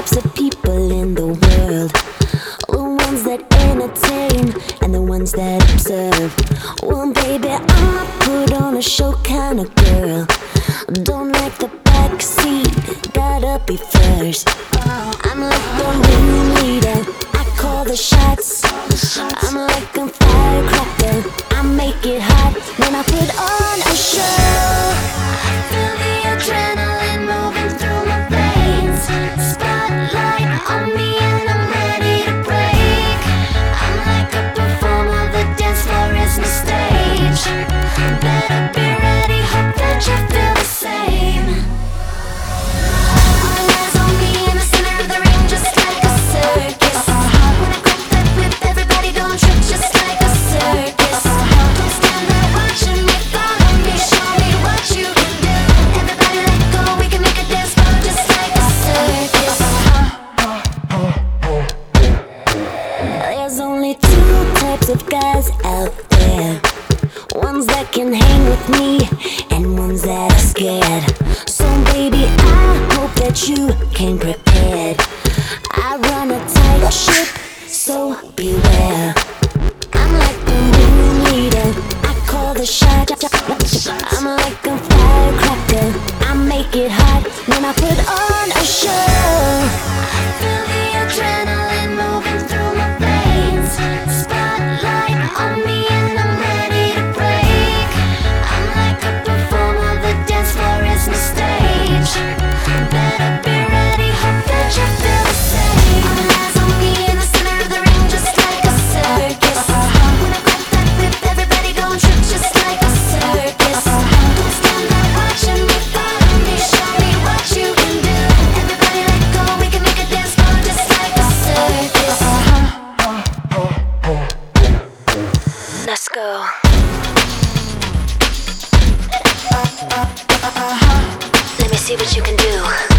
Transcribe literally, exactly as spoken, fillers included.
types of people in the world. The ones that entertain and the ones that observe. Well, baby, I'm a put on a show kind of girl. Don't like the back seat, gotta be first. I'm like the ringleader, I call the shots. I'm like a firecracker, I make it hot when I put on a show. I feel the adrenaline moving through my veins. Spotlight on me and I'm ready to break. I'm like a performer, the dance floor is my stage. Better be ready, hope that you feel the same. All eyes on me in the center of the ring, just like a circus. When I grab that whip, everybody don't trip, just like a circus. Don't stand there watching me, follow me, show me what you can do. Everybody let go, we can make a dance floor just like a circus. There's only two types of guys out there. Ones that can hang with me and ones that are scared. So baby, I hope that you came prepared. I run a tight ship, so beware. I'm like the ringleader, I call the shot. I'm like a firecracker, I make it hot when I put on a show. I feel the adrenaline moving through my veins. Spotlight on me and I'm ready to break. I'm like a performer, the dance floor is my stage. Better be ready, hope that you feel the same. All eyes on me in the center of the ring, just like a circus. When I grab that whip, everybody gon' trip, just like a circus. Don't stand there watching me, follow me, show me what you can do. Everybody let go, we can make a dance floor just like a circus. Let's go. Let me see what you can do.